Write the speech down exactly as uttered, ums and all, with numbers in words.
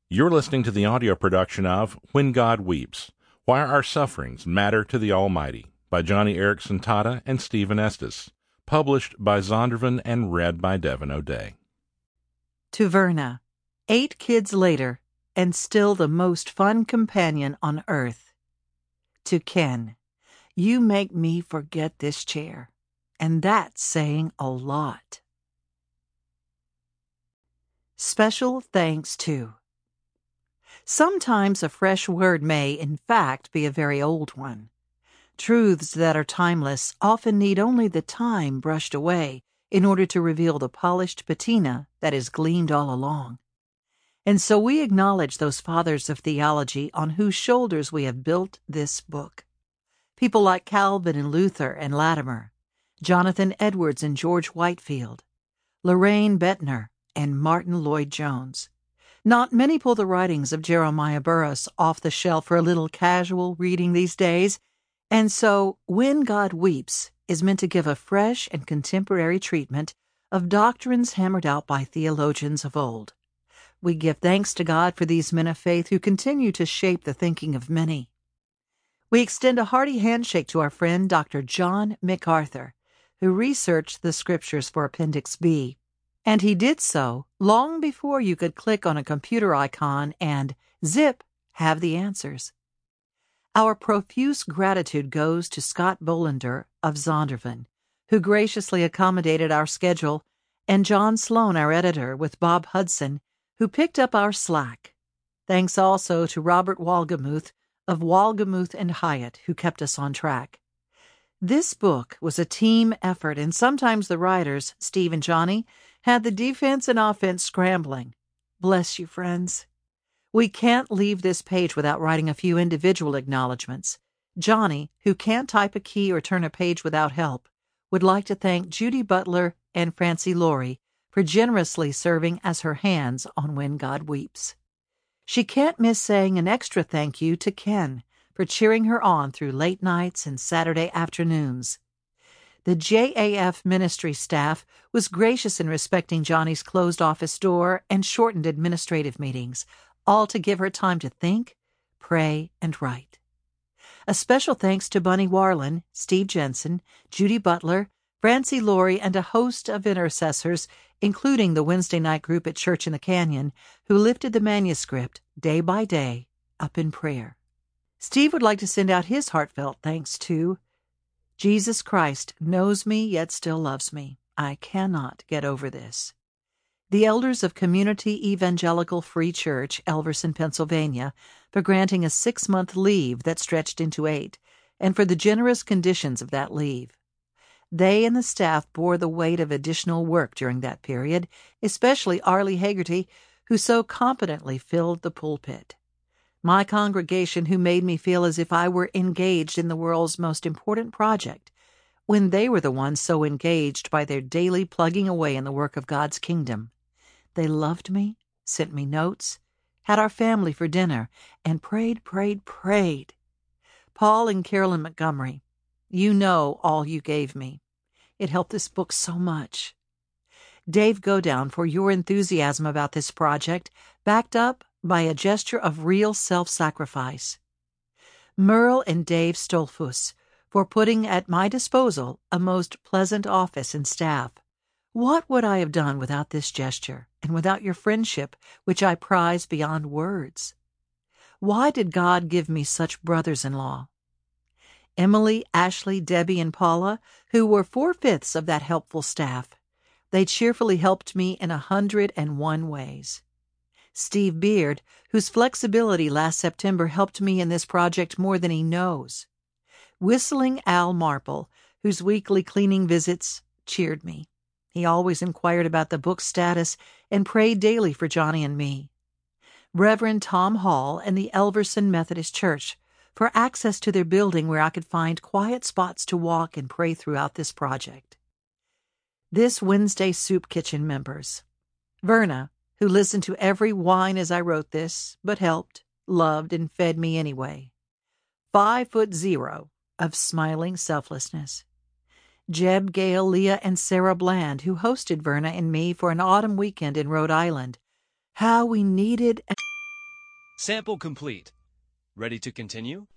You're listening to the audio production of When God Weeps, Why Our Sufferings Matter to the Almighty by Johnny Erickson Tata and Stephen Estes, published by Zondervan and read by Devin O'Day. To Verna, eight kids later, and still the most fun companion on earth. To Ken, you make me forget this chair, and that's saying a lot. Special thanks to. Sometimes a fresh word may, in fact, be a very old one. Truths that are timeless often need only the time brushed away in order to reveal the polished patina that is gleamed all along. And so we acknowledge those fathers of theology on whose shoulders we have built this book. People like Calvin and Luther and Latimer, Jonathan Edwards and George Whitefield, Lorraine Bettner and Martin Lloyd-Jones. Not many pull the writings of Jeremiah Burroughs off the shelf for a little casual reading these days, and so When God Weeps is meant to give a fresh and contemporary treatment of doctrines hammered out by theologians of old. We give thanks to God for these men of faith who continue to shape the thinking of many. We extend a hearty handshake to our friend Doctor John MacArthur, who researched the scriptures for Appendix B. And he did so long before you could click on a computer icon and, zip, have the answers. Our profuse gratitude goes to Scott Bolender of Zondervan, who graciously accommodated our schedule, and John Sloan, our editor, with Bob Hudson, who picked up our slack. Thanks also to Robert Walgamuth of Walgamuth and Hyatt, who kept us on track. This book was a team effort, and sometimes the writers, Steve and Johnny, had the defense and offense scrambling. Bless you, friends. We can't leave this page without writing a few individual acknowledgments. Johnny, who can't type a key or turn a page without help, would like to thank Judy Butler and Francie Laurie for generously serving as her hands on When God Weeps. She can't miss saying an extra thank you to Ken for cheering her on through late nights and Saturday afternoons. The J A F ministry staff was gracious in respecting Johnny's closed office door and shortened administrative meetings, all to give her time to think, pray, and write. A special thanks to Bunny Warlin, Steve Jensen, Judy Butler, Francie Laurie, and a host of intercessors, including the Wednesday night group at Church in the Canyon, who lifted the manuscript, day by day, up in prayer. Steve would like to send out his heartfelt thanks to Jesus Christ knows me yet still loves me. I cannot get over this. The elders of Community Evangelical Free Church, Elverson, Pennsylvania, for granting a six-month leave that stretched into eight, and for the generous conditions of that leave. They and the staff bore the weight of additional work during that period, especially Arlie Hagerty, who so competently filled the pulpit. My congregation, who made me feel as if I were engaged in the world's most important project, when they were the ones so engaged by their daily plugging away in the work of God's kingdom. They loved me, sent me notes, had our family for dinner, and prayed, prayed, prayed. Paul and Carolyn Montgomery, you know all you gave me. It helped this book so much. Dave Godown, for your enthusiasm about this project, backed up by a gesture of real self-sacrifice. Merle and Dave Stolfus, for putting at my disposal a most pleasant office and staff. What would I have done without this gesture, and without your friendship, which I prize beyond words? Why did God give me such brothers-in-law? Emily, Ashley, Debbie, and Paula, who were four-fifths of that helpful staff. They cheerfully helped me in a hundred and one ways. Steve Beard, whose flexibility last September helped me in this project more than he knows. Whistling Al Marple, whose weekly cleaning visits cheered me. He always inquired about the book's status and prayed daily for Johnny and me. Reverend Tom Hall and the Elverson Methodist Church, for access to their building where I could find quiet spots to walk and pray throughout this project. This Wednesday Soup Kitchen members. Verna, who listened to every whine as I wrote this, but helped, loved, and fed me anyway. Five foot zero of smiling selflessness. Jeb, Gail, Leah, and Sarah Bland, who hosted Verna and me for an autumn weekend in Rhode Island. How we needed Sample complete. Ready to continue?